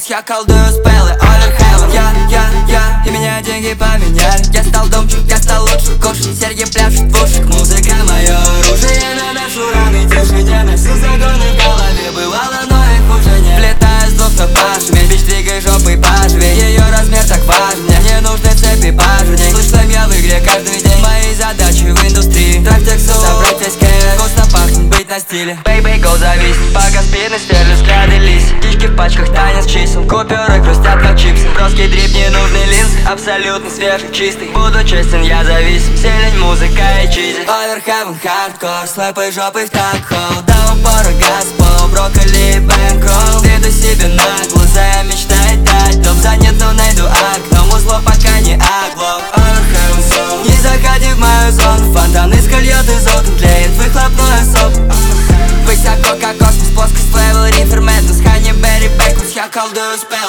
Бэкус, я колдую спеллы, Оливер Хеллен. Я, и меня деньги поменяли. Я стал домчик, я стал лучше. Кушать, серьги пляшут в ушах. Музыка мое оружие, наношу раны тишине. Носил загоны в голове, бывало, но их уже нет. Влетаю с двух ног пашами, бич, двигай жопой поживей. Ее размер так важен, мне не нужны цепи пажурней. Слышим я в игре каждый день. Мои задачи в индустрии тактиксу, собрать весь кэш. Вкусно пахнет, быть на стиле. Бэй-бэй-гоу зависит, пока спины сверлю, взгляды лис. Птички в пачках, танец чисел. Купюры хрустят как чипсы. Броский дрип, не нужный линз. Абсолютно свежий, чистый. Буду честен, я зависим. Зелень, музыка и чизи. Оливер Хеллен, хардкор. Слэпай жопой в так-холл. До упора газпол, брокколи, бэнкролл. Веду себе нагло, мечтает дать топ. Занят, но найду окно. Музло пока не оглох. Оливер Хеллен, соу. Не заходи в мою зону. Фонтан искольет из окон. Тлеет выхлопной соп. Высоко как космос, плоскость, левел, рифер, Мэднесс. Хани, Берри, Бэкус, я колдую спел.